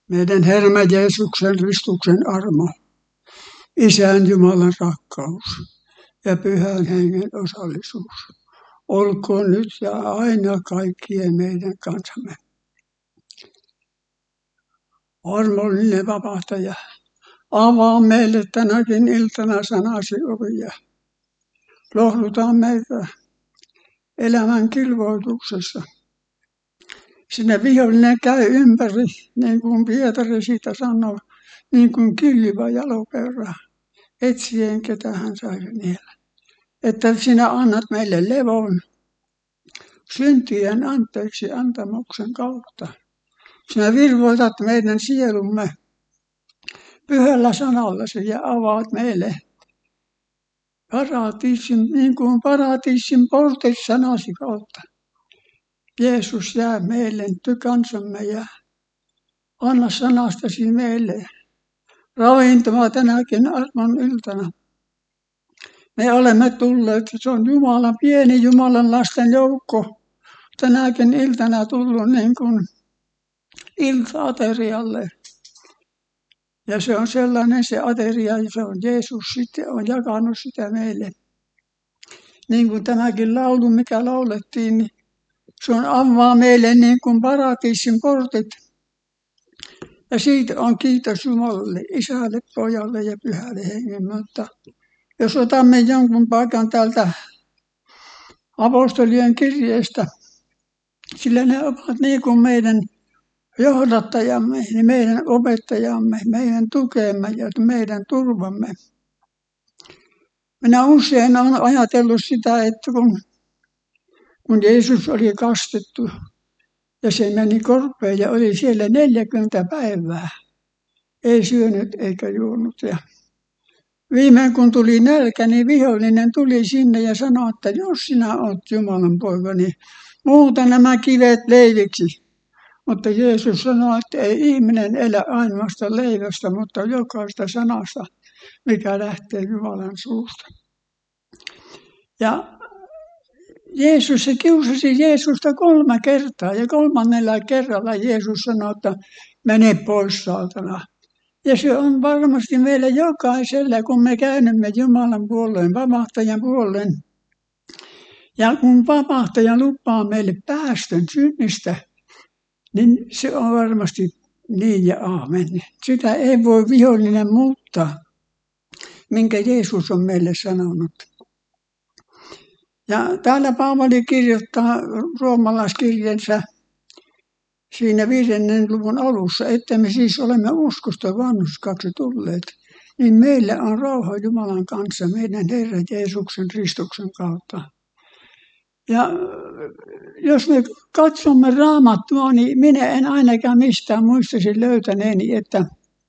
Meidän Herra Jeesuksen Kristuksen armo, Isän Jumalan rakkaus ja Pyhän Hengen osallisuus olkoon nyt ja aina kaikkien meidän kanssamme. Armollinen vapahtaja, avaa meille tänäkin iltana sanasi ovia. Lohduta meitä elämän kilvoituksessa. Sinne vihollinen käy ympäri, niin kuin Pietari siitä sanoo, niin kuin kiljuva jalopeura, etsien ketä hän saisi niellä. Että sinä annat meille levon syntien anteeksi antamuksen kautta. Sinä virvoitat meidän sielumme pyhällä sanallasi ja avaat meille paratiisin, niin kuin paratiisin portit sanasi kautta. Jeesus, jää meille kansamme ja anna sanastasi meille ravintoa tänäkin armon iltana. Me olemme tulleet, se on Jumalan, pieni Jumalan lasten joukko, tänäkin iltana tullut niin kuin ilta-aterialle. Ja se on sellainen se ateria, ja se on Jeesus sitten on jakanut sitä meille. Niin kuin tämäkin laulu, mikä laulettiin, niin se on avaa meille niin kuin paratiisin portit. Ja siitä on kiitos Jumalalle, Isälle, Pojalle ja Pyhälle Hengelle. Mutta jos otamme jonkun paikan täältä apostolien kirjeestä, sillä ne ovat niin kuin meidän johdattajamme, meidän opettajamme, meidän tukemme ja meidän turvamme. Minä usein olen ajatellut sitä, että kun Jeesus oli kastettu ja se meni korpeen ja oli siellä 40 päivää, ei syönyt eikä juonut. Ja viimein kun tuli nälkä, niin vihollinen tuli sinne ja sanoi, että jos sinä olet Jumalan poika, niin muuta nämä kivet leiviksi. Mutta Jeesus sanoi, että ei ihminen elä ainoasta leivästä, mutta jokaista sanasta, mikä lähtee Jumalan suusta. Ja Jeesus, se kiusasi Jeesusta 3 kertaa ja 3. kerralla Jeesus sanoi, että mene pois saatana. Ja se on varmasti meille jokaiselle, kun me käännymme Jumalan puoleen, vapahtajan puoleen. Ja kun vapahtaja lupaa meille päästön synnistä, niin se on varmasti niin ja aamen. Sitä ei voi vihollinen muuttaa, minkä Jeesus on meille sanonut. Ja täällä Paavali kirjoittaa roomalaiskirjeensä siinä 5. luvun alussa, että me siis olemme uskosta vanhurskaksi tulleet, niin meillä on rauha Jumalan kanssa meidän Herran Jeesuksen Kristuksen kautta. Ja jos me katsomme Raamattua, niin minä en ainakaan mistään muistaisin löytäneeni, että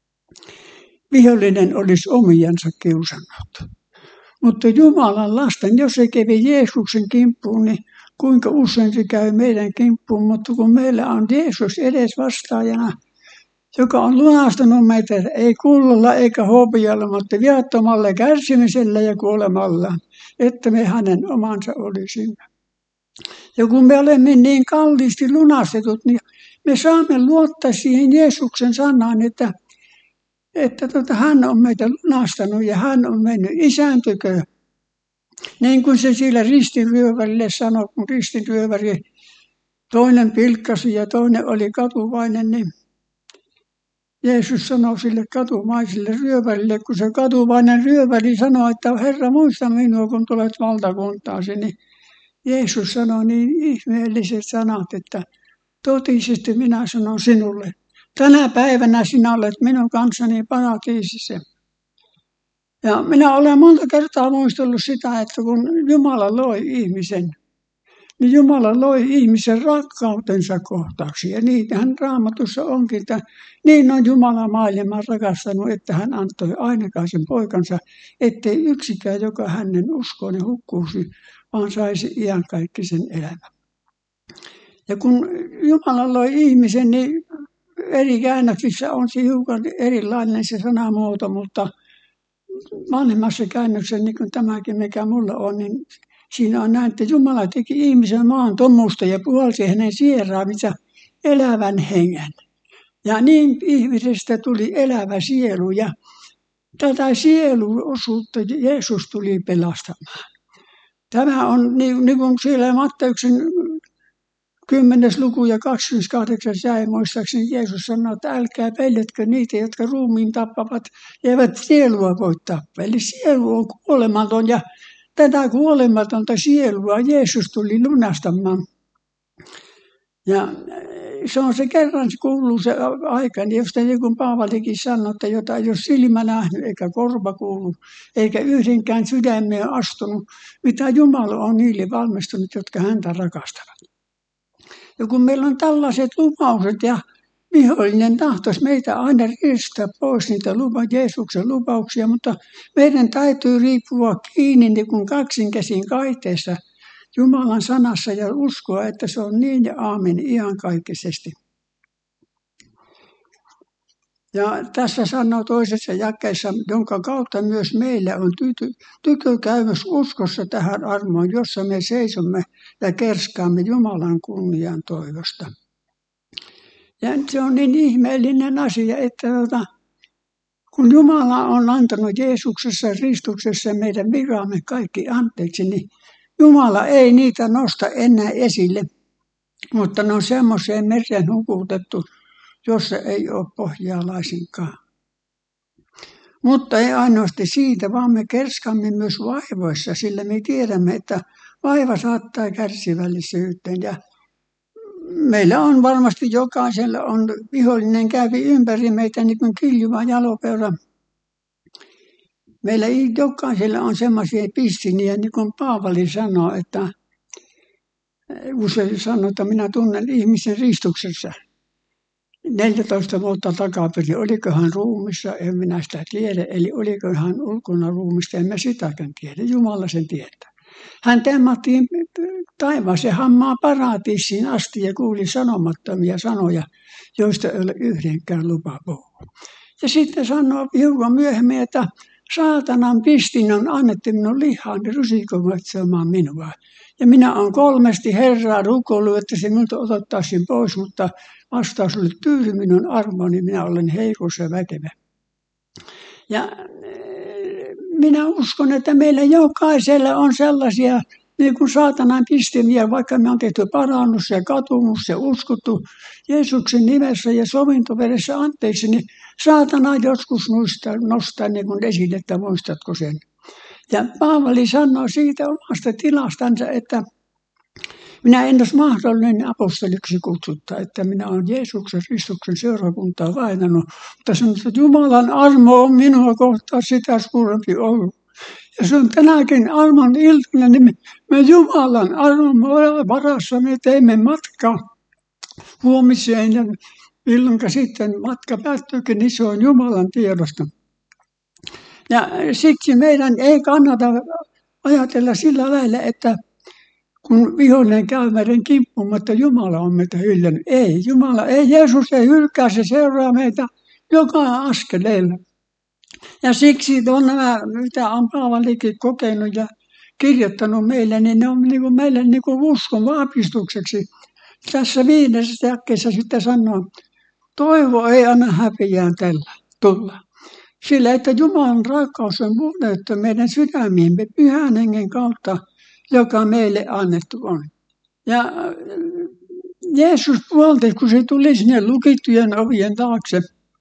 vihollinen olisi omiansa kiusannut. Mutta Jumalan lasten, jos se kävi Jeesuksen kimppuun, niin kuinka usein se käy meidän kimppuun. Mutta kun meillä on Jeesus edes vastaajana, joka on lunastanut meitä, ei kullolla eikä hopealla, mutta viattomalla kärsimisellä ja kuolemalla, että me hänen omansa olisimme. Ja kun me olemme niin kalliisti lunastetut, niin me saamme luottaa siihen Jeesuksen sanaan, että hän on meitä lunastanut ja hän on mennyt Isän tykö. Niin kuin se siellä ristiryövärille sanoi, kun ristiryöväri toinen pilkkasi ja toinen oli katuvainen, niin Jeesus sanoi sille katumaiselle ryövärille, kun se katuvainen ryöväri sanoi, että Herra muista minua, kun tulet valtakuntaasi, niin Jeesus sanoi niin ihmeelliset sanat, että totisesti minä sanon sinulle, tänä päivänä sinä olet minun kanssani paratiisissa. Ja minä olen monta kertaa muistellut sitä, että kun Jumala loi ihmisen, niin Jumala loi ihmisen rakkautensa kohtaaksi. Ja niitähän Raamatussa onkin, että niin on Jumala maailman rakastanut, että hän antoi ainokaisen poikansa, ettei yksikään, joka hänen uskoon hukkuisi, vaan saisi iankaikkisen elämän. Ja kun Jumala loi ihmisen, niin eri käännöksissä on se hiukan erilainen se sanamuoto, mutta vanhemmassa käännöksessä, niin kuin tämäkin, mikä mulla on, niin siinä on näin, että Jumala teki ihmisen maan tommusta ja puhalsi hänen sieraansa elävän hengen. Ja niin ihmisestä tuli elävä sielu ja tätä sieluosuutta Jeesus tuli pelastamaan. Tämä on niin kuin siellä Matteuksen 10. luku ja 28. jae muistaakseni Jeesus sanoi, että älkää peljätkö niitä, jotka ruumiin tappavat, eivät sielua voi tappaa. Eli sielu on kuolematon ja tätä kuolematonta sielua Jeesus tuli lunastamaan. Ja se on se kerran se kuuluu se aika, niin josta niin kuin Paavalikin sanoi, että jota ei ole silmä nähnyt eikä korva kuullut, eikä yhdenkään sydämeen astunut, mitä Jumala on niille valmistunut, jotka häntä rakastavat. Ja kun meillä on tällaiset lupaukset ja vihollinen tahtoisi meitä aina riistää pois niitä Jeesuksen lupauksia, mutta meidän täytyy riippua kiinni niin kuin kaksin käsin kaiteessa Jumalan sanassa ja uskoa, että se on niin ja aamen iankaikkisesti. Ja tässä sanoo toisessa jakeessa, jonka kautta myös meillä on tykökäymys uskossa tähän armoon, jossa me seisomme ja kerskaamme Jumalan kunnian toivosta. Ja se on niin ihmeellinen asia, että kun Jumala on antanut Jeesuksessa ristuksessa meidän viramme kaikki anteeksi, niin Jumala ei niitä nosta enää esille, mutta ne on semmoiseen mereen hukutettu, jossa ei ole pohjaa laisinkaan. Mutta ei ainoastaan siitä, vaan me kerskamme myös vaivoissa, sillä me tiedämme, että vaiva saattaa kärsivällisyyteen. Ja meillä on varmasti jokaisella on vihollinen kävi ympäri meitä niin kuin kiljuva jalopeura. Meillä jokaisella on semmoisia pissiniä, niin kuin Paavali sanoo, että usein sanoo, että minä tunnen ihmisen ristuksessa. 14 vuotta takaperin, oliko hän ruumissa, en minä sitä tiedä, eli oliko hän ulkona ruumista, en mä sitäkään tiedä, Jumala sen tietää. Hän temmattiin taivaaseen hammaa paratiisiin asti ja kuuli sanomattomia sanoja, joista ei ole yhdenkään lupa puhua. Ja sitten sanoo hiukan myöhemmin, että saatanan pistin on annettu minun lihaan rusikoimaan minua. Ja minä olen 3 Herraa rukoillut, että se minulta otettaisiin pois, mutta vastaus oli tyydy minun armoni, minä olen heikas ja väkevä. Ja minä uskon, että meillä jokaisella on sellaisia niin kuin saatanan pistimiä, vaikka me on tehty parannus ja katumus ja uskottu Jeesuksen nimessä ja sovintoveressä anteeksi, niin saatana joskus nostaa niin kuin esille, että muistatko sen. Ja Paavali sanoo siitä omasta tilastansa, että minä en olisi mahdollinen apostoliksi kutsuttaa, että minä olen Jeesuksen Kristuksen seurakuntaa vainannut, mutta sanon, että Jumalan armo on minua kohtaan sitä suurempi ollut. Ja se on tänäkin armon iltana, niin me Jumalan armon varassa me teimme matkaa huomiseen ja milloinka sitten matka päättyykin, niin se on Jumalan tiedosta. Ja siksi meidän ei kannata ajatella sillä lailla, että kun vihollinen käy meidän kimppuun, että Jumala on meitä hyljännyt. Ei, Jumala ei, Jeesus ei hylkää, se seuraa meitä joka askeleella. Ja siksi on nämä, mitä on Paavalikin kokenut ja kirjoittanut meille, niin ne on meille uskon vahvistukseksi. Tässä 5. jakeessa sitten sanoo, toivo ei anna häpeään tulla. Sillä että Jumalan rakkaus on muodettu meidän sydämiimme Pyhän Hengen kautta, joka meille annettu on. Ja Jeesus puolti, kun se tuli sinne lukittujen ovien taakse,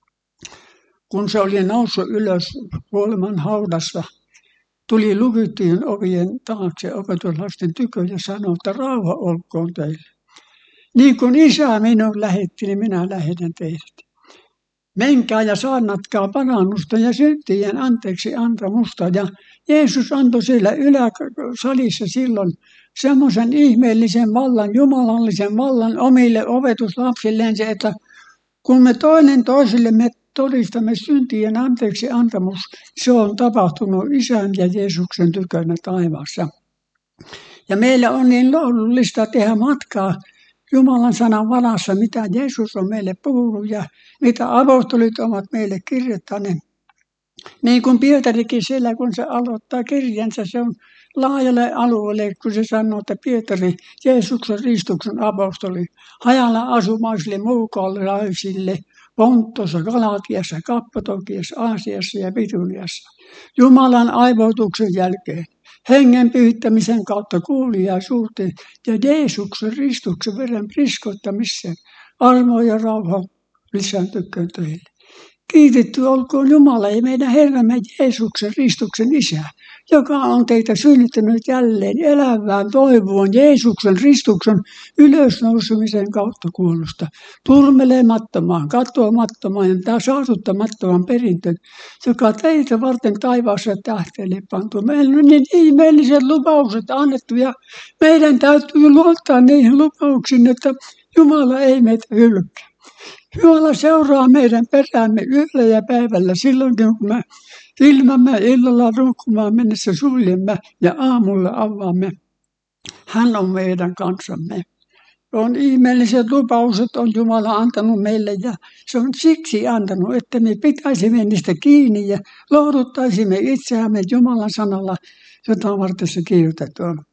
kun se oli noussut ylös kuoleman haudassa, tuli lukittujen ovien taakse opetuslasten tykö ja sanoi, että rauha olkoon teille. Niin kuin Isä minun lähetti, niin minä lähetän teidät. Menkää ja saarnatkaa parannusta ja syntien anteeksi antamusta. Ja Jeesus antoi siellä yläsalissa silloin semmoisen ihmeellisen vallan, jumalallisen vallan omille opetuslapsilleen, että kun me toinen toisillemme todistamme syntien anteeksi antamus, se on tapahtunut Isän ja Jeesuksen tykönä taivaassa. Ja meillä on niin lohdullista tehdä matkaa Jumalan sanan varassa, mitä Jeesus on meille puhunut ja mitä apostolit ovat meille kirjoittaneet. Niin kuin Pietarikin siellä, kun se aloittaa kirjansa, se on laajalle alueelle, kun se sanoo, että Pietari, Jeesuksen ristuksen apostoli, hajalla asumaisille muukalaisille, Pontossa, Galatiassa, Kappadokiassa, Aasiassa ja Bithyniassa. Jumalan aivoituksen jälkeen, hengen pyhittämisen kautta kuuliaisuuteen ja Jeesuksen ristuksen veren priskottamiseen, armo ja rauha lisääntyköön teille. Kiitetty olkoon Jumala ja meidän Herramme Jeesuksen ristuksen Isä, joka on teitä synnyttänyt jälleen elävään toivoon Jeesuksen ristuksen ylösnousemisen kautta kuollusta, turmelemattomaan, katoamattomaan ja saastuttamattoman perintön, joka teitä varten taivaassa tähteelle pantu. Meillä on niin ihmeelliset lupaukset annettu ja meidän täytyy luottaa niihin lupauksiin, että Jumala ei meitä hylkää. Jumala seuraa meidän peräämme yöllä ja päivällä silloinkin, kun me ilmämme illalla nukkumaan mennessä suljemme ja aamulla avaamme. Hän on meidän kanssamme. On ihmeelliset lupaukset on Jumala antanut meille ja se on siksi antanut, että me pitäisimme niistä kiinni ja lohduttaisimme itseämme Jumalan sanalla, jota varten se kirjoitettu on.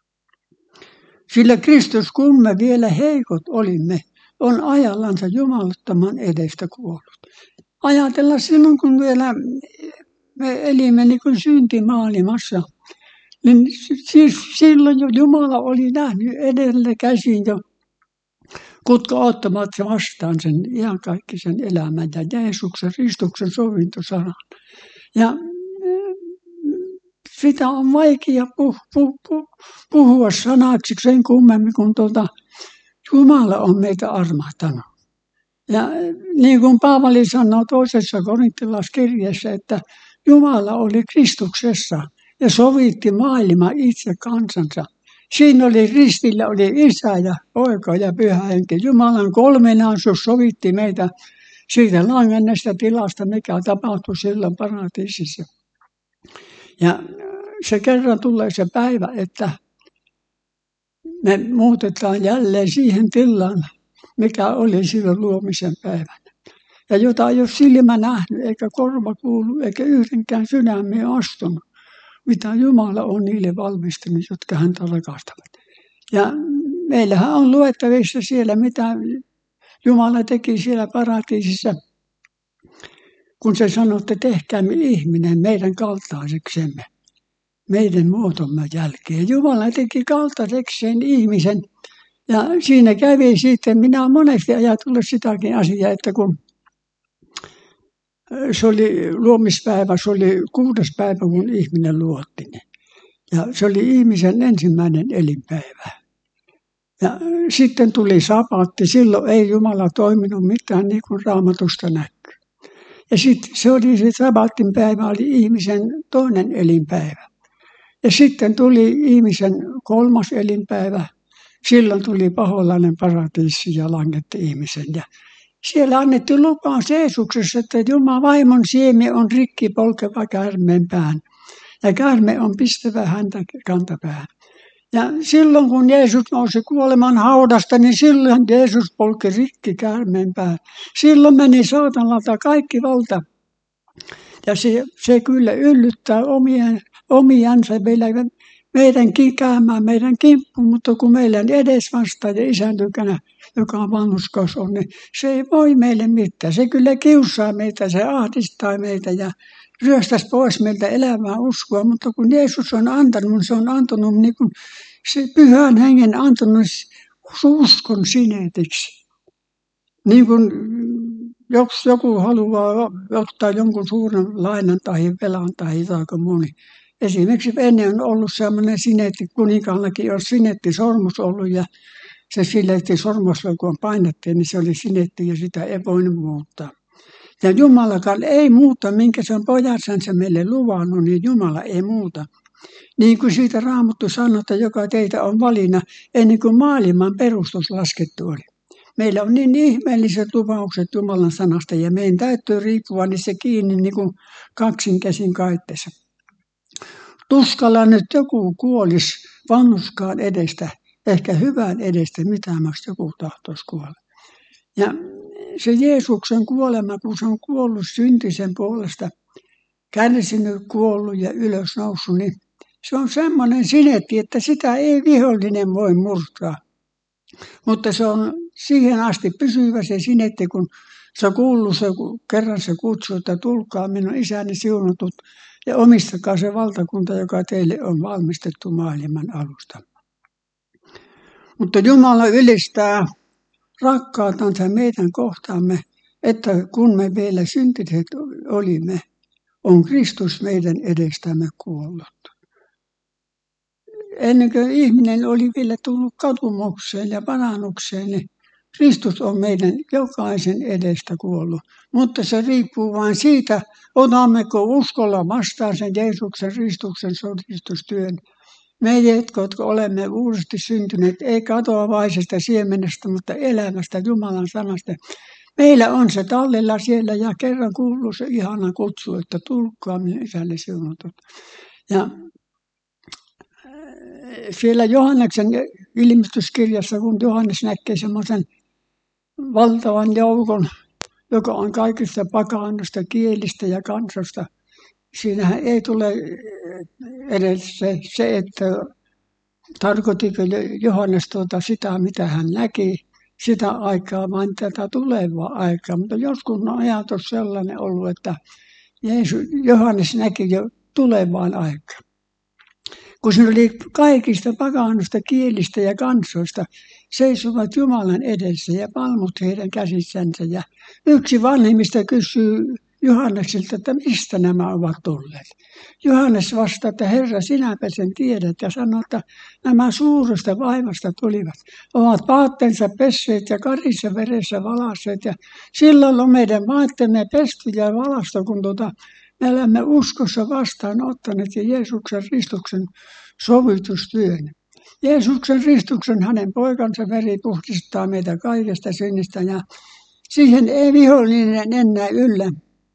Sillä Kristus, kun me vielä heikot olimme, on ajallansa jumalattoman edestä kuollut. Ajatella silloin, kun vielä me elimme niin kuin syntimaailmassa, niin siis silloin jo Jumala oli nähnyt edellä käsin jo, kutka ottamat vastaan sen iankaikkisen elämän ja Jeesuksen ristuksen sovintosanan. Ja sitä on vaikea puhua sanaksi sen kummemmin, kun Jumala on meitä armahtanut. Ja niin kuin Paavali sanoo toisessa korinttilaiskirjeessä, että Jumala oli Kristuksessa ja sovitti maailma itse kansansa. Siinä oli ristillä oli Isä ja Poika ja Pyhä Henki. Jumalan kolminaisuus sovitti meitä siitä langenneesta tilasta, mikä tapahtui silloin paratiisissa. Ja se kerran tulee se päivä, että me muutetaan jälleen siihen tilaan, mikä oli silloin luomisen päivänä. Ja jota ei ole silmä nähnyt, eikä korva kuullut, eikä yhdenkään sydämeen astunut, mitä Jumala on niille valmistunut, jotka häntä rakastavat. Ja meillähän on luettavissa siellä, mitä Jumala teki siellä paratiisissa, kun se sanoi, että tehkäämme ihminen meidän kaltaiseksemme, meidän muotomme jälkeen. Jumala teki kaltaisekseen ihmisen. Ja siinä kävi sitten, minä olen monesti ajatellut sitäkin asiaa, että kun se oli luomispäivä, se oli 6. päivä, kun ihminen luotiin. Ja se oli ihmisen ensimmäinen elinpäivä. Ja sitten tuli sapatti, silloin ei Jumala toiminut mitään niin kuin Raamatusta näkyy. Ja sitten se sabattin päivä oli ihmisen toinen elinpäivä. Ja sitten tuli ihmisen 3. elinpäivä. Silloin tuli paholainen paratiisi ja langetti ihmisen. Ja siellä annettiin lupaus Jeesuksessa, että Jumalan vaimon siemi on rikki polkeva käärmeen pään. Ja käärme on pistävä häntä kantapään. Ja silloin kun Jeesus nousi kuoleman haudasta, niin silloin Jeesus polki rikki käärmeen pään. Silloin meni saatanalta kaikki valta. Ja se kyllä yllyttää omiansa meidän käymään meidän kimppuun, mutta kun meillä on edesvastaaja Isän tykönä, joka on vanhurskaus on, niin se ei voi meille mitään. Se kyllä kiusaa meitä, se ahdistaa meitä ja ryöstäisi pois meiltä elämää uskoa, mutta kun Jeesus on antanut, se on antanut niin kuin se Pyhän Hengen antanut uskon sinetiksi. Niin kuin jos joku haluaa ottaa jonkun suuren lainan tai velan tai jotain muu, niin esimerkiksi ennen on ollut sellainen sinetti, kuninkaallakin on sinettisormus ollut ja se sinettisormus, kun painettiin, niin se oli sinetti ja sitä ei voinut muuttaa. Ja Jumalakaan ei muuta, minkä se on pojansa meille luvannut, niin Jumala ei muuta. Niin kuin siitä Raamattu sanoo, että joka teitä on valina ennen kuin maailman perustus laskettu oli. Meillä on niin ihmeelliset lupaukset Jumalan sanasta ja meidän täytyy riippua niissä kiinni niin kuin kaksin käsin kaitteessa. Tuskalla nyt joku kuolisi vanhuskaan edestä, ehkä hyvän edestä, mitä joku tahtoisi kuolla. Ja se Jeesuksen kuolema, kun se on kuollut syntisen puolesta, kärsinyt, kuollut ja ylösnoussut, niin se on semmoinen sinetti, että sitä ei vihollinen voi murtaa. Mutta se on siihen asti pysyvä se sinetti, kun Se kuuluu, kerran se kutsui, että tulkaa minun isäni siunatut ja omistakaa se valtakunta, joka teille on valmistettu maailman alusta. Mutta Jumala ylistää rakkautansa meidän kohtaamme, että kun me vielä syntiset olimme, on Kristus meidän edestämme kuollut. Ennen kuin ihminen oli vielä tullut katumukseen ja parannukseen, niin Kristus on meidän jokaisen edestä kuollut. Mutta se riippuu vain siitä, otammeko uskolla vastaan sen Jeesuksen Kristuksen sodistustyön. Me, jotka olemme uudesti syntyneet, ei katoavaisesta siemenestä, mutta elämästä Jumalan sanasta. Meillä on se tallella siellä ja kerran kuuluu se ihana kutsu, että tulkaa minun isälle siunatut. Ja siellä Johanneksen ilmestyskirjassa, kun Johannes näkee semmoisen valtavan joukon, joka on kaikista pakanasta, kielistä ja kansosta, siinähän ei tule edes se että tarkoitiko Johannes sitä, mitä hän näki, sitä aikaa, vaan tätä tulevaa aikaa. Mutta joskus on ajatus sellainen ollut, että Johannes näki jo tulevaan aikaan. Kun se oli kaikista pakanasta, kielistä ja kansoista, seisovat Jumalan edessä ja palmut heidän käsissänsä. Ja yksi vanhemmista kysyy Johanneksilta, että mistä nämä ovat tulleet. Johannes vastaa, että Herra, sinäpä sen tiedät, ja sanoo, että nämä suuresta vaivasta tulivat. Ovat vaatteensa pesseet ja karissa veressä valasseet, ja silloin on meidän vaatteemme pesty ja valasto, kun me olemme uskossa vastaanottaneet ja Jeesuksen Kristuksen sovitustyön. Jeesuksen Kristuksen, hänen poikansa veri puhdistaa meitä kaikesta synnistä, ja siihen ei vihollinen enää yllä.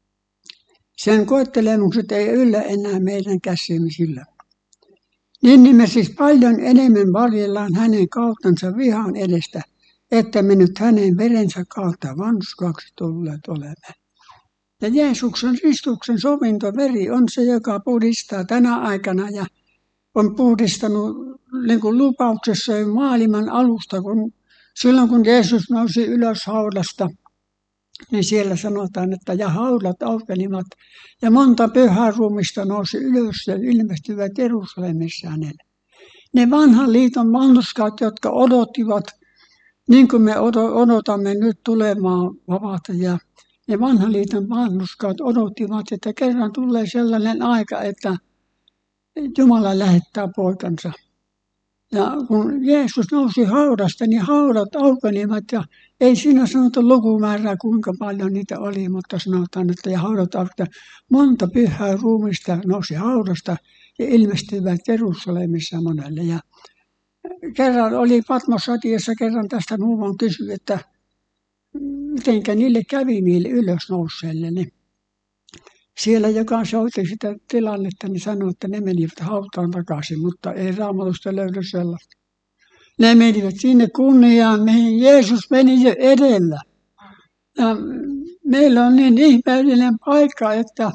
Sen koettelemukset ei yllä enää meidän käsimisillä. Niin me siis paljon enemmän varjellaan hänen kauttansa vihan edestä, että me nyt hänen verensä kautta vanhuskaaksi tulleet olemme. Ja Jeesuksen Kristuksen sovintoveri on se, joka puhdistaa tänä aikana ja on puhdistanut niin kuin lupauksessa maailman alusta, silloin kun Jeesus nousi ylös haudasta, niin siellä sanotaan, että ja haudat aukenivat ja monta pyhää ruumista nousi ylös ja ilmestyivät Jerusalemissa hänelle. Ne vanhan liiton vanhurskaat, jotka odottivat, niin kuin me odotamme nyt tulemaan vapaata, ja ne vanhan liiton vanhurskaat odottivat, että kerran tulee sellainen aika, että Jumala lähettää poikansa. Ja kun Jeesus nousi haudasta, niin haudat aukenivat ja ei siinä sanota lukumäärää, kuinka paljon niitä oli, mutta sanotaan, että ja haudat aukenivat. Monta pyhää ruumista nousi haudasta ja ilmestyivät Jerusalemissa monelle. Ja kerran oli Patmos-satiassa, kerran tästä Nuumon kysyi, että mitenkä niille kävi niille ylösnousseille. Niin siellä, joka soitti sitä tilannetta, niin sanoi, että ne menivät hautaan takaisin, mutta ei Raamatusta löydy sellaista. Ne menivät sinne kunniaan, mihin Jeesus meni jo edellä. Ja meillä on niin ihmeellinen paikka, että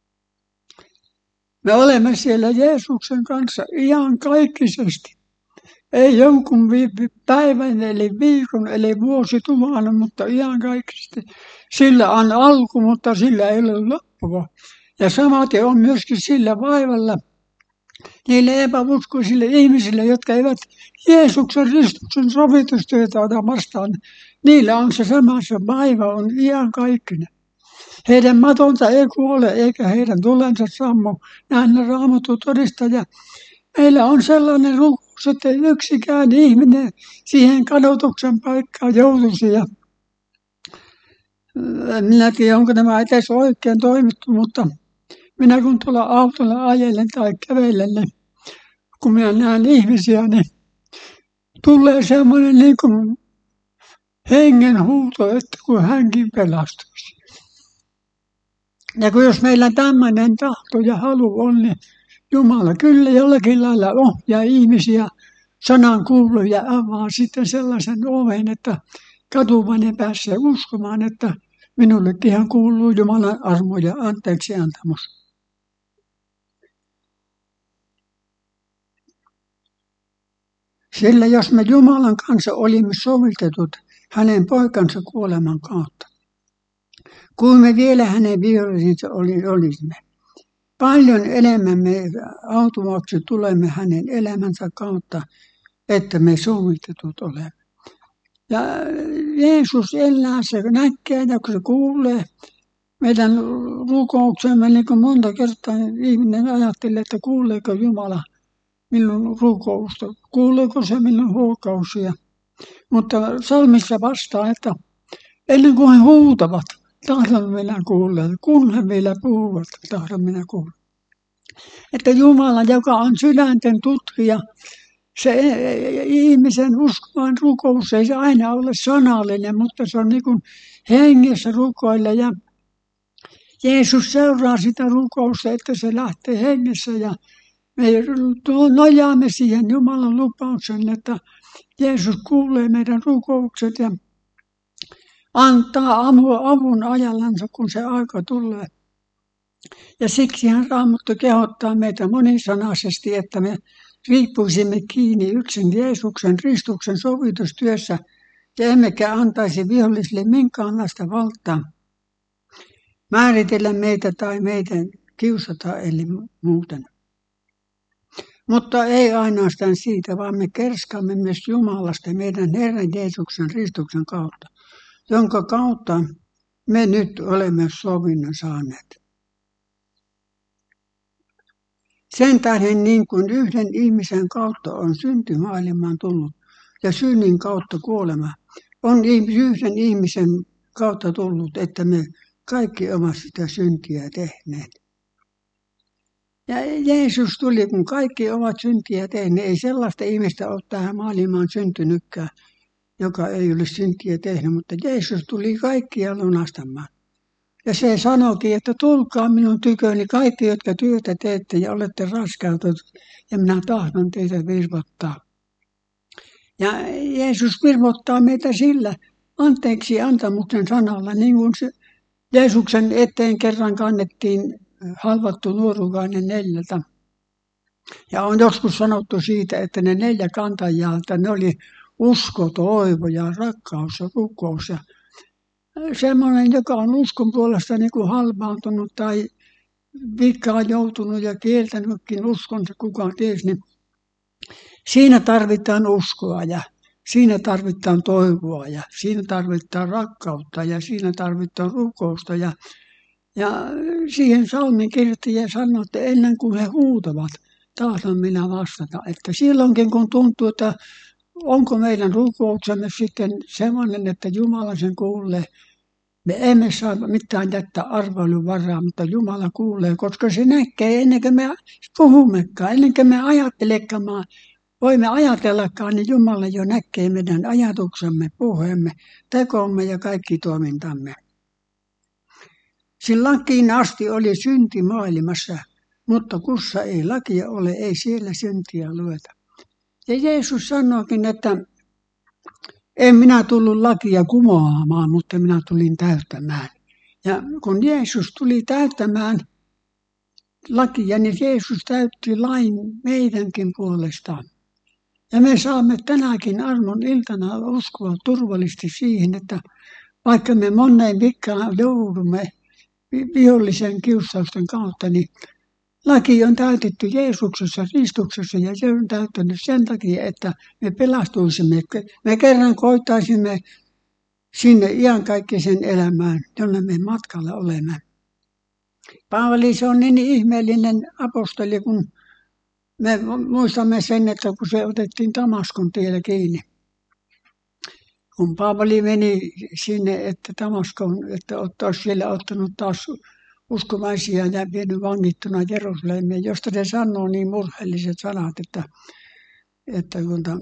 me olemme siellä Jeesuksen kanssa iankaikkisesti. Ei jonkun päivän, eli viikon, eli vuosituhannen, mutta iankaikkisesti. Sillä on alku, mutta sillä ei ole loppua. Ja samaten on myöskin sillä vaivalla niille epäuskoisille ihmisille, jotka eivät Jeesuksen Kristuksen sovitustyötä ota vastaan. Niillä on se sama, se vaiva on iankaikkinen. Heidän matonsa ei kuole eikä heidän tulensa sammu. Näin Raamattu todistaa. Ja meillä on sellainen rukous, että yksikään ihminen siihen kadotuksen paikkaan joutuisi. Ja minä tiedän, onko nämä edes oikein toimittu, mutta minä kun tuolla autolla ajelen tai kävelen, niin kun minä näen ihmisiä, niin tulee semmoinen niin kuin hengen huuto, että kun hänkin pelastuisi. Ja kun jos meillä tämmöinen tahto ja halu on, niin Jumala kyllä jollakin lailla ohjaa ihmisiä sanan kuulun ja avaa sitten sellaisen oven, että katuvainen pääsee uskomaan, että minullekin kuuluu Jumalan armo ja anteeksiantamus. Sillä jos me Jumalan kanssa olimme sovitetut hänen poikansa kuoleman kautta, kuin me vielä hänen vihollisensa olisimme. Paljon enemmän me autuaaksi tulemme hänen elämänsä kautta, että me sovittetut olemme. Ja Jeesus elää, se näkee ja kun se kuulee meidän rukouksemme, niin kuin monta kertaa ihminen ajattelee, että kuuleeko Jumala minun rukousta, kuuleeko se minun huokausia. Mutta psalmissa vastaa, että ennen kuin he huutavat, tahdon minä kuulla, kun he vielä puhuvat, tahdon minä kuulla. Että Jumala, joka on sydänten tutkija, se ihmisen uskovan rukous ei se aina ole sanallinen, mutta se on niin kuin hengessä rukoilla. Ja Jeesus seuraa sitä rukousta, että se lähtee hengessä ja me nojaamme siihen Jumalan lupauksen, että Jeesus kuulee meidän rukoukset ja antaa avun ajallansa, kun se aika tulee. Ja siksi hän Raamattu kehottaa meitä monisanaisesti, että me riippuisimme kiinni yksin Jeesuksen Kristuksen sovitustyössä ja emmekä antaisi vihollisille minkäänlaista valtaa määritellä meitä tai meidän kiusata eli muuten. Mutta ei ainoastaan siitä, vaan me kerskaamme myös Jumalasta meidän Herran Jeesuksen Kristuksen kautta, jonka kautta me nyt olemme sovinnon saaneet. Sen tähden niin kuin yhden ihmisen kautta on synti maailmaan tullut ja synnin kautta kuolema, on yhden ihmisen kautta tullut, että me kaikki ovat sitä syntiä tehneet. Ja Jeesus tuli, kun kaikki ovat syntiä tehneet. Ei sellaista ihmistä ole tähän maailmaan syntynytkään, joka ei ole syntiä tehnyt, mutta Jeesus tuli kaikkia lunastamaan. Ja se sanoikin, että tulkaa minun tyköni kaikki, jotka työtä teette ja olette raskautetut, ja minä tahdon teitä virvottaa. Ja Jeesus virvottaa meitä sillä anteeksi antamuksen sanalla, niin kuin se Jeesuksen eteen kerran kannettiin halvattu nuorukainen 4. Ja on joskus sanottu siitä, että ne 4 kantajaa, että ne oli usko, toivo ja rakkaus ja rukous. Ja semmoinen, joka on uskon puolesta niin kuin halvaantunut tai vikaan joutunut ja kieltänytkin uskonsa, kukaan ties, niin siinä tarvitaan uskoa ja siinä tarvitaan toivoa ja siinä tarvitaan rakkautta ja siinä tarvitaan rukousta. Ja siihen psalmin kirjoittaja sanoi, että ennen kuin he huutavat, tahdon minä vastata. Että silloinkin kun tuntuu, että onko meidän rukouksemme sitten sellainen, että Jumala sen kuulee, me emme saa mitään jättää arvailun varaa, mutta Jumala kuulee, koska se näkee ennen kuin me puhummekaan, ennen kuin me ajattelekaan, voimme ajatellakaan, niin Jumala jo näkee meidän ajatuksemme, puheemme, tekomme ja kaikki toimintamme. Sillä lakiin asti oli synti maailmassa, mutta kussa ei lakia ole, ei siellä syntiä lueta. Ja Jeesus sanoikin, että en minä tullut lakia kumoamaan, mutta minä tulin täyttämään. Ja kun Jeesus tuli täyttämään lakia, niin Jeesus täytti lain meidänkin puolestaan. Ja me saamme tänäkin armon iltana uskoa turvallisesti siihen, että vaikka me moneen vikkaan joudumme vihollisen kiusausten kautta, niin laki on täytetty Jeesuksessa, Kristuksessa ja se on täyttänyt sen takia, että me pelastuisimme. Me kerran koittaisimme sinne iankaikkisen elämään, jonne me matkalla olemme. Paavali, se on niin ihmeellinen apostoli, kun me muistamme sen, että kun se otettiin Damaskon tiellä kiinni. Kun Paavali meni sinne, että Damaskon, että olisi siellä ottanut taas uskovaisia ja vienyt vangittuna Jerusalemiin, josta se sanoo niin murheelliset sanat, että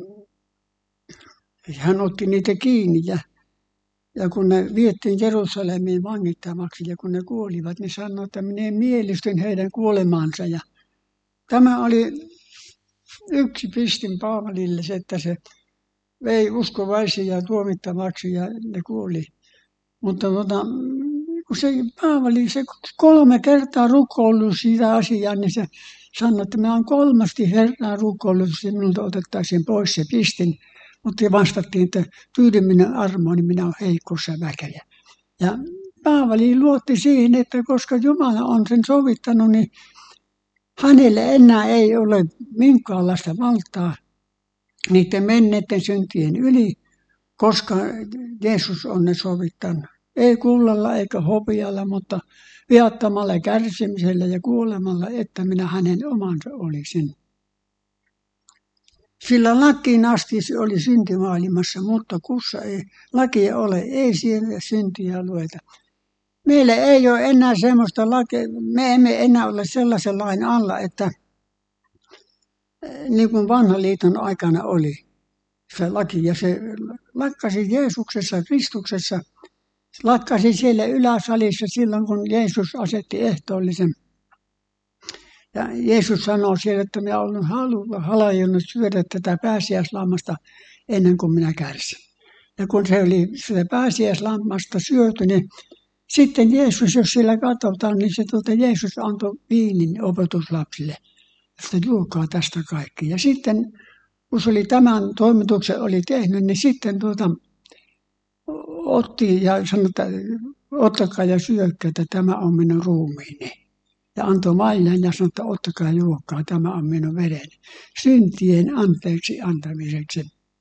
hän otti niitä kiinni ja kun ne viettiin Jerusalemiin vangittamaksi ja kun ne kuolivat, niin sanoi, että minä mielistyn heidän kuolemaansa. Ja tämä oli yksi pistin Paavalille, että se vei uskovaisia tuomittavaksi ja ne kuoli. Mutta kun se Paavali, se 3 kertaa rukoillut sitä asiaa, niin se sanoi, että minä olen 3 kertaa rukoillut, että minulta otettaisiin pois se pistin. Mutta vastattiin, että tyydy minun armooni, minä olen heikossa väkeä. Ja Paavali luotti siihen, että koska Jumala on sen sovittanut, niin hänelle enää ei ole minkäänlaista valtaa niiden menneiden syntien yli, koska Jeesus on ne sovittanut. Ei kullalla eikä hopealla, mutta viattomalla kärsimisellä ja kuolemalla, että minä hänen omansa olisin. Sillä lakiin asti se oli syntimaailmassa, mutta kussa ei lakia ole, ei siellä syntiä lueta. Meillä ei ole enää semmoista lakia, me emme enää ole sellaisen lain alla, että niin kuin vanhan liiton aikana oli se laki. Ja se lakkasi Jeesuksessa, Kristuksessa, lakkasi siellä yläsalissa silloin, kun Jeesus asetti ehtoollisen. Ja Jeesus sanoi siellä, että minä olen halajunut syödä tätä pääsiäislammasta ennen kuin minä kärsin. Ja kun se oli sitä pääsiäislammasta syöty, niin sitten Jeesus, jos siellä katsotaan, niin se Jeesus antoi viinin opetuslapsille, että juokaa tästä kaikki. Ja sitten, kun se oli tämän toimituksen oli tehnyt, niin sitten otti ja sanoi, että ottakaa ja syökää, että tämä on minun ruumiini. Ja antoi mailleen ja sanoi, että ottakaa ja juokaa, tämä on minun vereni. Syntien anteeksi antamiseksi.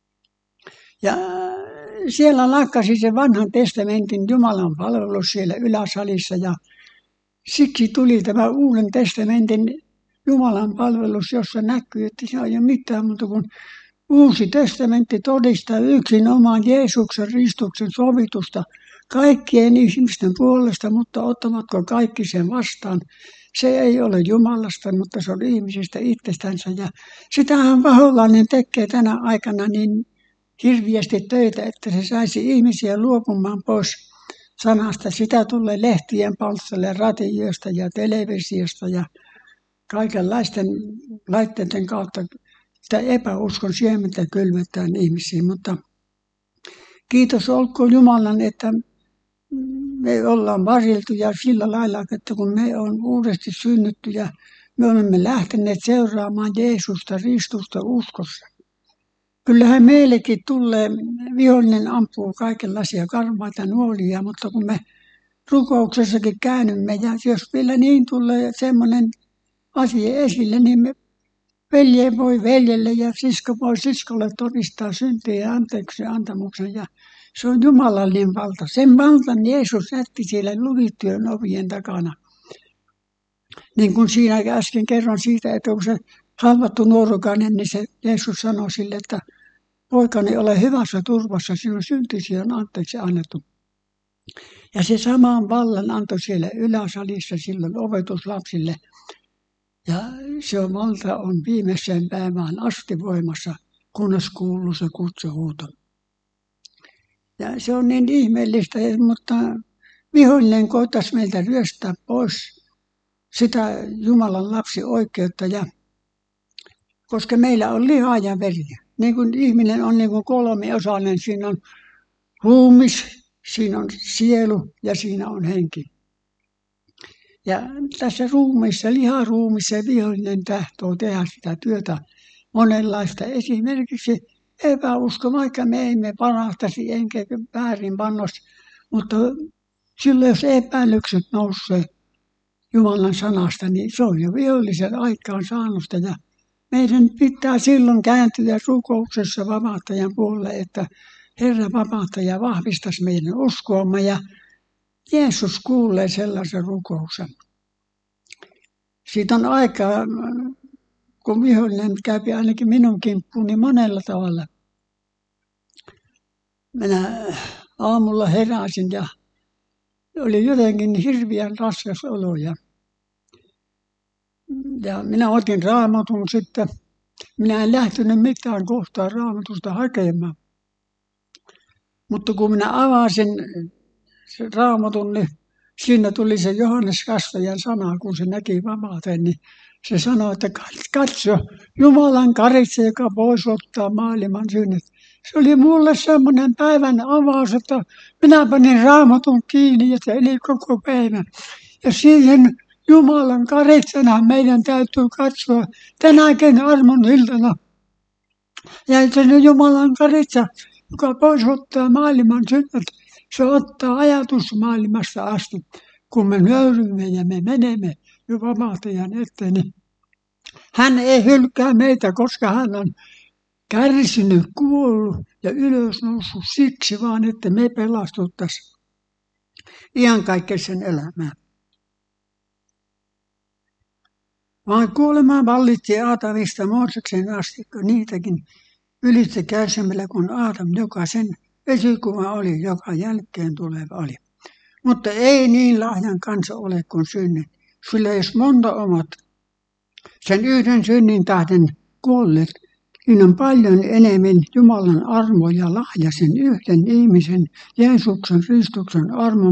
Ja siellä lakkasi se vanhan testamentin Jumalan palvelus siellä yläsalissa ja siksi tuli tämä uuden testamentin Jumalan palvelus, jossa näkyy, että se ei ole mitään muuta kuin uusi testamentti todistaa yksinomaan Jeesuksen ristuksen sovitusta kaikkien ihmisten puolesta, mutta ottamatko kaikki sen vastaan. Se ei ole Jumalasta, mutta se on ihmisistä itsestänsä ja sitähän paholainen tekee tänä aikana niin hirviästi töitä, että se saisi ihmisiä luopumaan pois sanasta. Sitä tulee lehtien palstalle, radiosta ja televisiosta ja kaikenlaisten laitteiden kautta sitä epäuskon siementä kylvetään ihmisiin. Mutta kiitos olkoon Jumalan, että me ollaan variltu ja sillä lailla, että kun me on uudesti synnytty ja me olemme lähteneet seuraamaan Jeesusta ristusta uskossa. Kyllähän meillekin tulee, vihollinen ampuu kaikenlaisia karvaita nuolia, mutta kun me rukouksessakin käännymme ja jos vielä niin tulee semmoinen asia esille, niin me velje voi veljelle ja sisko voi siskolle todistaa syntiä ja anteeksi antamuksen ja se on jumalallinen valta. Sen valtan Jeesus jätti siellä luvittujen ovien takana. Niin kuin siinä äsken kerron siitä, että kun se halvattu nuorukainen, niin se Jeesus sanoi sille, että poikani, ole hyvässä turvassa, sinun syntisi on anteeksi annettu. Ja se saman vallan antoi siellä yläsalissa silloin opetuslapsille. Ja se valta on viimeiseen päivään asti voimassa, kunnes kuuluu se kutsuhuuto. Ja se on niin ihmeellistä, mutta vihollinen koettaisi meiltä ryöstää pois sitä Jumalan lapsioikeutta, koska meillä on lihaa ja veriä. Niin kuin ihminen on niin kuin kolmiosainen, siinä on ruumis, siinä on sielu ja siinä on henki. Ja tässä ruumiissa, liharuumissa vihollinen tahtoo tehdä sitä työtä monenlaista. Esimerkiksi epäusko, vaikka me emme parahtaisi enkä väärin vannosta, mutta silloin jos epäilykset nousee Jumalan sanasta, niin se on jo vihollisen aikaan saannosta. Ja meidän pitää silloin kääntyä rukouksessa vapahtajan puolelle, että Herra vapahtaja vahvistaisi meidän uskoamme ja Jeesus kuulee sellaisen rukouksen. Siitä on aikaa, kun vihollinen käypi ainakin minun kimppuun, niin monella tavalla. Minä aamulla heräsin ja oli jotenkin hirveän raskas olo. Ja minä otin raamatun sitten. Minä en lähtenyt mitään kohtaa raamatusta hakemaan. Mutta kun minä avasin sen raamatun, niin siinä tuli se Johannes Kastajan sana, kun se näki vapauteen, niin se sanoi, että katso, Jumalan karitsa, joka pois ottaa maailman synnit. Se oli mulle semmoinen päivän avaus, että minä panin raamatun kiinni ja se eli koko päivän. Ja siihen Jumalan karitsana meidän täytyy katsoa tänäkin armon iltana. Ja että se Jumalan karitsa, joka pois ottaa maailman synnit, Se ottaa ajatusmaailmasta asti, kun me nöyrymme ja me menemme vapaa-ajan eteen, niin hän ei hylkää meitä, koska hän on kärsinyt, kuollut ja ylösnoussut siksi vaan, että me pelastuttaisiin iankaikkisen elämään. Vaan kuolema vallitsi Aatamista Mooseksen asti, niitäkin ylitse kärsimällä kuin Aatam, joka sen esikuva oli, joka jälkeen tuleva oli. Mutta ei niin lahjan kansa ole kuin synnin, sillä jos monta omat sen yhden synnin tähden kuolleet, niin on paljon enemmän Jumalan armo ja lahja sen yhden ihmisen, Jeesuksen Kristuksen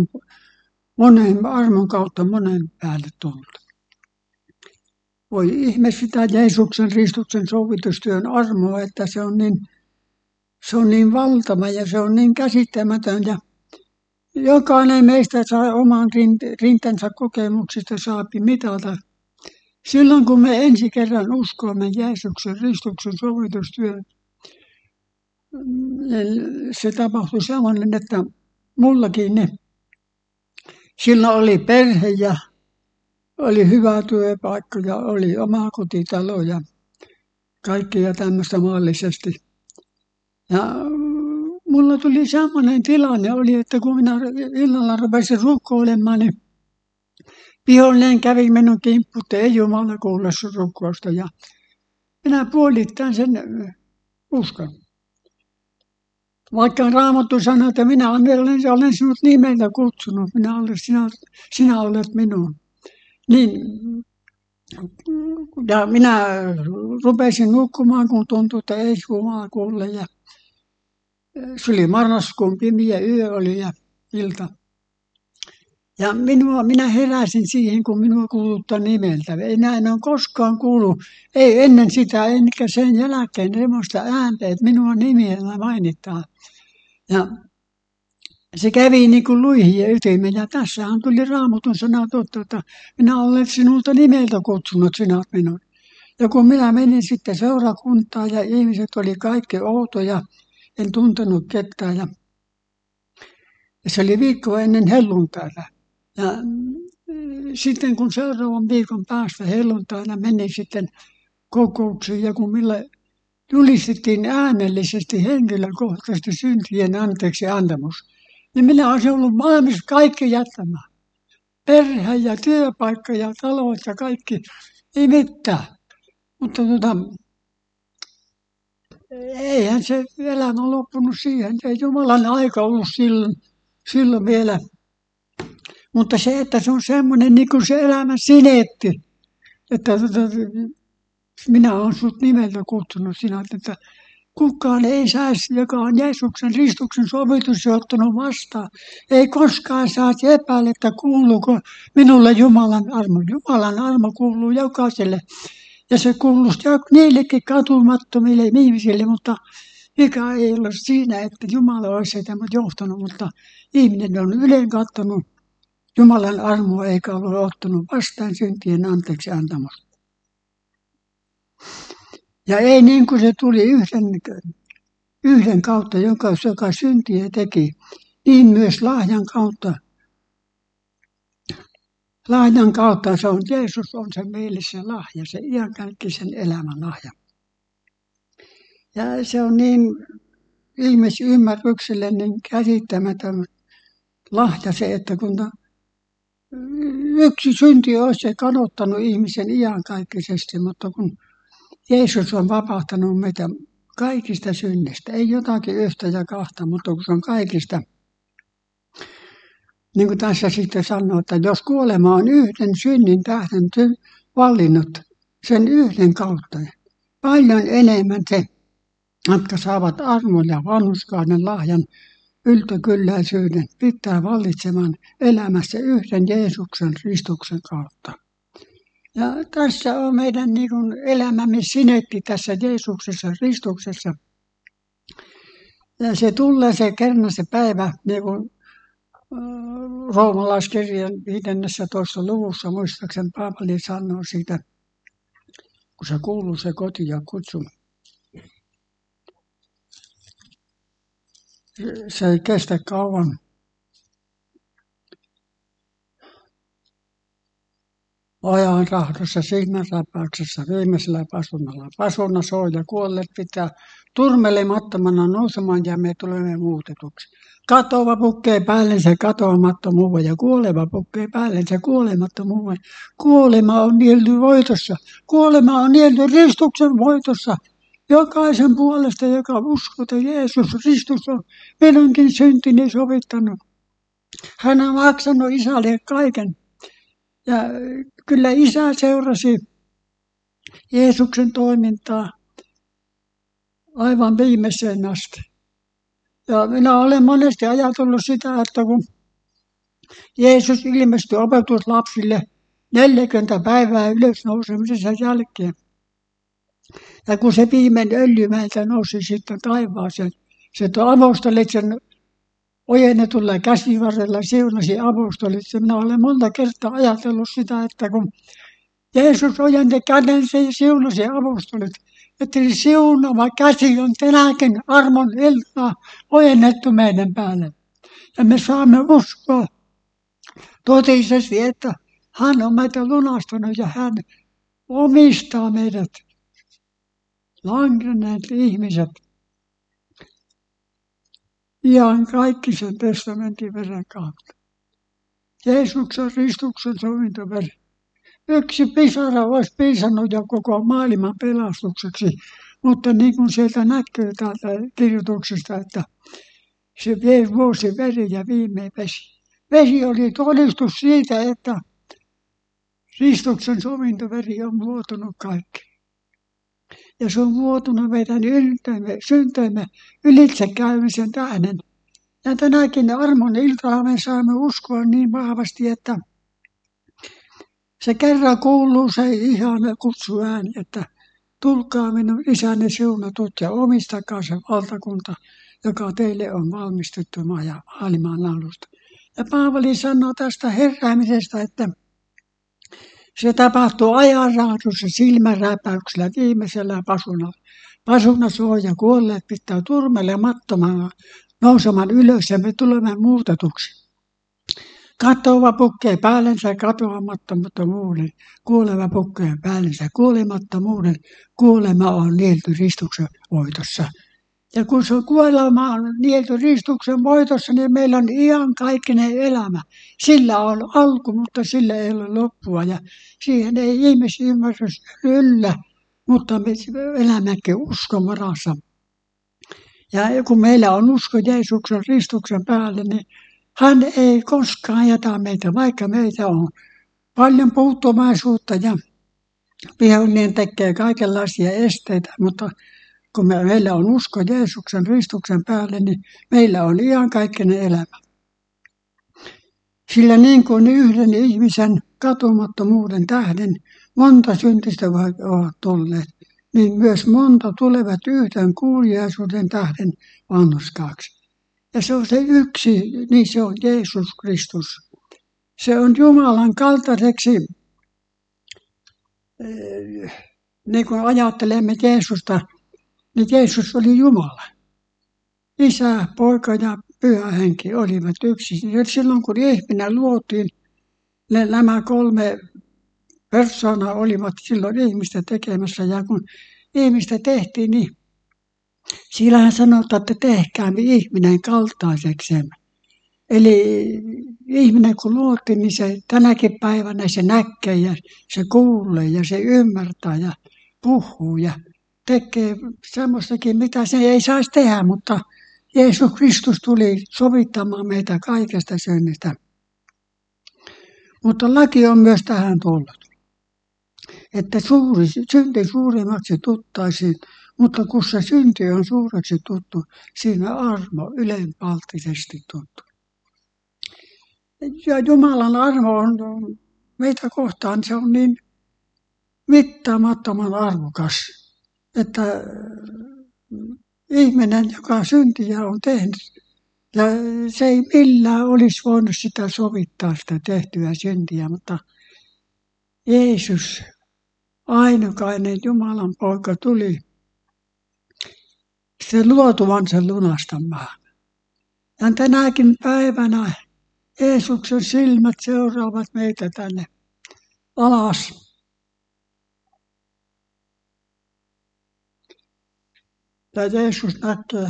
armon kautta monen päälle tullut. Voi ihme sitä Jeesuksen Kristuksen sovitustyön armoa, että se on niin valtava ja se on niin käsittämätön ja jokainen meistä saa oman rintansa kokemuksista saapi mitata. Silloin kun me ensi kerran uskomme Jeesuksen Kristuksen sovitustyön, se tapahtui sellainen, että mullakin silloin oli perhe ja oli hyvä työpaikka ja oli oma kotitalo ja kaikkea tämmöistä maallisesti. Ja mulla tuli sellainen tilanne oli, että kun minä illalla rupesin rukoilemaan, niin vihollinen kävi minun kimppuun, että ei Jumala kuule sun rukkousta. Ja minä puolittain sen uskon. Vaikka Raamattu sanoi, että minä olen sinut nimeltä kutsunut, sinä olet minun. Niin, ja minä rupesin nukkumaan, kun tuntui, että ei Jumala kuule. Ja se oli marraskuun pimeä yö oli ja ilta. Ja minä heräsin siihen, kun minua kuuluttaa nimeltä. Enää en ole koskaan kuullut, ei ennen sitä, enkä sen jälkeen semmoista ääntä, että minua nimellä mainitaan. Ja se kävi niin kuin luihin ja ytimeen. Ja tässähän tuli Raamatun sana totta, että minä olen sinulta nimeltä kutsunut, sinä olet minun. Ja kun minä menin sitten seurakuntaan ja ihmiset oli kaikki outoja, en tuntenut ketään. Ja se oli viikko ennen helluntaita. Ja sitten kun seuraavan viikon päästä helluntaina menin sitten kokouksiin ja kun millä julistettiin äänellisesti henkilökohtaisesti syntien anteeksi antamus, niin minä olisin ollut valmis kaikki jättämään. Perhe ja työpaikka ja talot ja kaikki, ei mitään. Mutta eihän se elämä loppunut siihen, ei Jumalan aika ollut silloin vielä. Mutta se, että se on semmoinen niin kuin se elämän sinetti, että minä olen sinut nimeltä kutsunut sinä, että kukaan ei saisi, joka on Jeesuksen Kristuksen sovitus ottanut vastaan, ei koskaan saisi epäillä, että kuuluuko minulle Jumalan armo. Jumalan armo kuuluu jokaiselle ja se kuuluu niillekin katumattomille ihmisille, mutta mikä ei ole siinä, että Jumala olisi sitä johtanut, mutta ihminen on yleen kattanut Jumalan armoa eikä ole ottanut vastaan syntien anteeksi antamusta. Ja ei niin kuin se tuli yhden kautta, joka syntiä teki, niin myös lahjan kautta. Lahjan kautta se on, Jeesus on se meille se lahja, se iankaikkisen elämän lahja. Ja se on niin ihmisymmärrykselle niin käsittämätön lahja se, että kun yksi synti olisi se kadottanut ihmisen iankaikkisesti, mutta kun Jeesus on vapahtanut meitä kaikista synnistä, ei jotakin yhtä ja kahta, mutta kun se on kaikista. Niin kuin tässä sitten sanoo, että jos kuolema on yhden synnin tähden vallinnut sen yhden kautta, paljon enemmän se, jotka saavat armon ja vanhurskauden lahjan yltykylläisyyden, pitää vallitsemaan elämässä yhden Jeesuksen Kristuksen kautta. Ja tässä on meidän niin kuin elämämme sinetti tässä Jeesuksessa Kristuksessa. Ja se tulee se kerran se päivä, niin kuin roomalaiskirjan 15. luvussa, muistaakseni Paavali sanoo siitä, kun se kuuluu se koti ja kutsu. Se ei kestä kauan, ajanrahdossa, silmänräpäyksessä, viimeisellä pasunalla. Pasuna soi ja kuolleet pitää turmelemattomana nousemaan ja me tulemme muutetuksi. Katoava pukkee päällensä katoamattomuuden ja kuoleva pukkee päällensä kuolemattomuuden. Kuolema on nielty voitossa. Kuolema on nielty Kristuksen voitossa. Jokaisen puolesta, joka uskoo, että Jeesus Kristus on minunkin syntini sovittanut. Hän on maksanut isälle kaiken. Ja kyllä isä seurasi Jeesuksen toimintaa aivan viimeiseen asti. Ja minä olen monesti ajatellut sitä, että kun Jeesus ilmestyi opetuslapsille 40 päivää ylösnousemisen jälkeen, ja kun se viimeinen öljymäeltä nousi sitten taivaaseen, se apostolit sen ojennetulla käsivarrella siunasi apostolit. Minä olen monta kertaa ajatellut sitä, että kun Jeesus ojensi kädensä ja siunasi apostolit, että se siunava käsi on tänäkin armon iltaa ojennettu meidän päälle. Ja me saamme uskoa totisesti, että hän on meitä lunastanut ja hän omistaa meidät, langenneet ihmiset, ihan kaikki sen testamentin veren kautta. Jeesuksen Kristuksen sovintoveri. Yksi pisara olisi piisannut jo koko maailman pelastukseksi, mutta niin kuin sieltä näkyy täältä kirjoituksesta, että se vuosi veri ja viimein vesi. Vesi oli todistus siitä, että Kristuksen sovintoveri on vuotunut kaikki. Ja se on vuotunut meidän syntöimme ylitse käymisen tähden. Ja tänäkin armon iltana me saamme uskoa niin vahvasti, että se kerran kuuluu se ihana kutsuääni, että tulkaa minun isänne siunatut ja omistakaa se valtakunta, joka teille on valmistettu maailman alusta. Ja Paavali sanoo tästä heräämisestä, että se tapahtuu ajanrahdossa silmänräpäyksellä viimeisellä pasunalla. Pasuna soi ja kuolleet pitää turmelemattomana nousemaan ylös ja me tulemme muutetuksi. Katoava pukkee päällensä katoamattomuuden, kuoleva pukkee päällensä kuolemattomuuden, kuolema on nielty Kristuksen voitossa. Ja kun se kuolema on nielty Kristuksen voitossa, niin meillä on iankaikkinen elämä. Sillä on alku, mutta sillä ei ole loppua ja siihen ei ihmisymmärrys yllä, mutta me elämmekin uskon varassa. Ja kun meillä on usko Jeesuksen Kristuksen päälle, niin hän ei koskaan jätä meitä, vaikka meitä on paljon puuttuvaisuutta ja vihollinen tekee kaikenlaisia esteitä, mutta kun meillä on usko Jeesuksen Kristuksen päälle, niin meillä on iankaikkinen elämä. Sillä niin kuin yhden ihmisen katumattomuuden tähden monta syntistä ovat tulleet, niin myös monta tulevat yhden kuuliaisuuden tähden vanhurskaaksi. Ja se on se yksi, niin se on Jeesus Kristus. Se on Jumalan kaltaiseksi, niin kuin ajattelemme Jeesusta, niin Jeesus oli Jumala. Isä, Poika ja Pyhä Henki olivat yksi. Silloin kun ihminen luotiin, nämä kolme persoonaa olivat silloin ihmistä tekemässä. Ja kun ihmistä tehtiin, niin sillähän sanotaan, että tehkäämme ihminen kaltaiseksemme. Eli ihminen kun luotiin, niin se tänäkin päivänä se näkee ja se kuulee ja se ymmärtää ja puhuu ja tekee semmoistakin, mitä se ei saisi tehdä, mutta Jeesus Kristus tuli sovittamaan meitä kaikesta synnistä. Mutta laki on myös tähän tullut, että synti suuremmaksi tuttaisiin, mutta kun se synti on suureksi tuttu, siinä armo ylenpalttisesti tuttu. Ja Jumalan armo on meitä kohtaan, se on niin mittaamattoman arvokas, että ihminen, joka syntiä on tehnyt, ja se ei millään olisi voinut sitä sovittaa, sitä tehtyä syntiä, mutta Jeesus, ainokainen Jumalan poika, tuli se luotuvansa lunastamaan. Ja tänäkin päivänä Jeesuksen silmät seuraavat meitä tänne alas Ja Jeesus näkee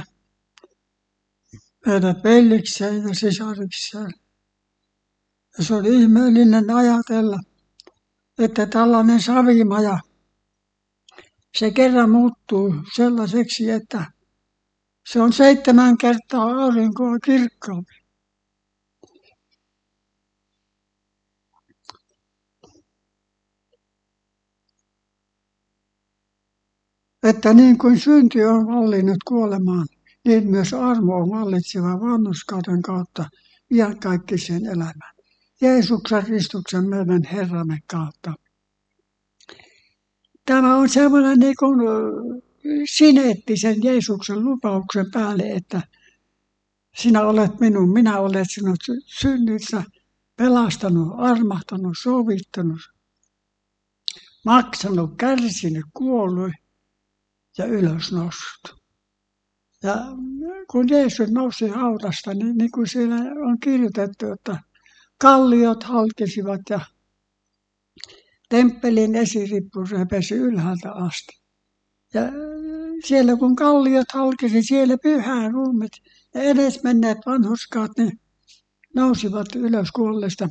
meidät veljikseen ja sisarikseen. Ja se oli ihmeellinen ajatella, että tällainen savimaja, se kerran muuttuu sellaiseksi, että se on 7 kertaa aurinkoa kirkkaampi. Että niin kuin synti on vallinnut kuolemaan, niin myös armo on vallitseva vanhurskauden kautta iankaikkiseen elämään. Jeesuksen Kristuksen meidän Herramme kautta. Tämä on semmoinen niin kuin sinetti sen Jeesuksen lupauksen päälle, että sinä olet minun, minä olen sinut synnissä pelastanut, armahtanut, sovittanut, maksanut, kärsinyt, kuollut ja ylösnoussut. Ja kun Jeesus nousi haudasta, niin kuin siellä on kirjoitettu, että kalliot halkesivat ja temppelin esirippu repesi ylhäältä asti. Ja siellä kun kalliot halkesi, siellä pyhään ruumet ja edesmenneet vanhurskaat, niin nousivat ylös kuolleista.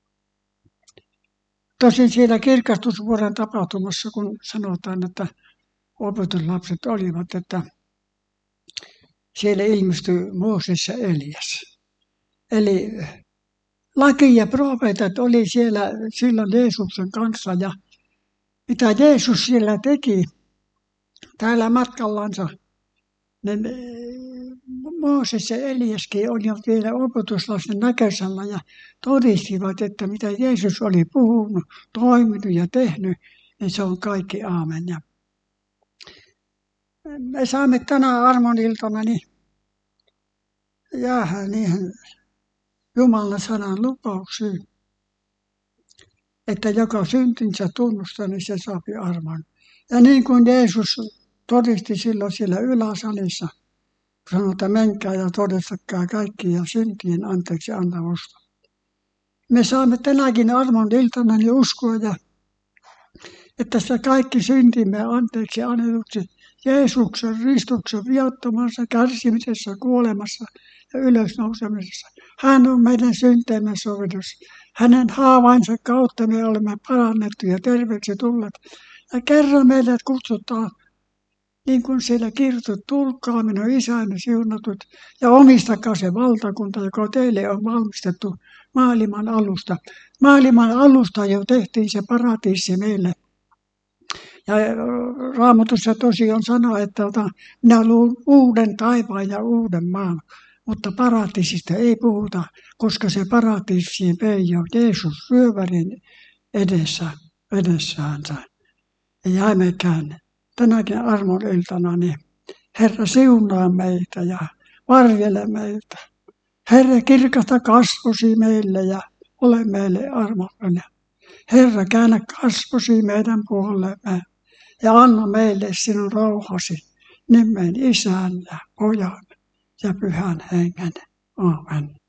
Tosin siellä kirkastusvuoden tapahtumassa, kun sanotaan, että opetuslapset olivat, että siellä ilmestyi Mooses ja Elias. Eli laki ja profeetat oli siellä silloin Jeesuksen kanssa, ja mitä Jeesus siellä teki täällä matkallansa, niin Mooses ja Eliaskin olivat vielä opetuslasten näköisellä ja todistivat, että mitä Jeesus oli puhunut, toiminut ja tehnyt, niin se on kaikki aamen. Ja me saamme tänä armoniltana niin jäädä niihin Jumalan sanan lupauksiin, että joka syntinsä tunnustaa, niin se saapi armon. Ja niin kuin Jeesus todisti silloin siellä yläsalissa, sanoi, että menkää ja todistakaa kaikkia syntien anteeksi antamusta. Me saamme tänäkin armon iltana niin uskoa, että se kaikki syntimme anteeksi annetuksi Jeesuksen ristuksen viattomassa kärsimisessä, kuolemassa ja ylösnousemisessa. Hän on meidän synteemme sovitus. Hänen haavainsa kautta me olemme parannettu ja terveeksi tulleet. Ja kerran meidät kutsutaan, niin kuin siellä kirjoitettu, tulkaa minun isäni siunatut ja omistakaa se valtakunta, joka teille on valmistettu maailman alusta. Maailman alusta jo tehtiin se paratiisi meille. Ja Raamatussa tosiaan sanoo, että minä luun uuden taivaan ja uuden maan, mutta paratiisista ei puhuta, koska se paratiisiin vei jo Jeesus ryövärin edessäänsä. Ja jäimmekään tänäkin armon iltana, niin Herra siunaa meitä ja varjele meitä. Herra kirkasta kasvosi meille ja ole meille armollinen. Herra käännä kasvosi meidän puolemme ja anna meille sinun rauhasi nimen Isän ja Pojan ja Pyhän Hengen. Aamen.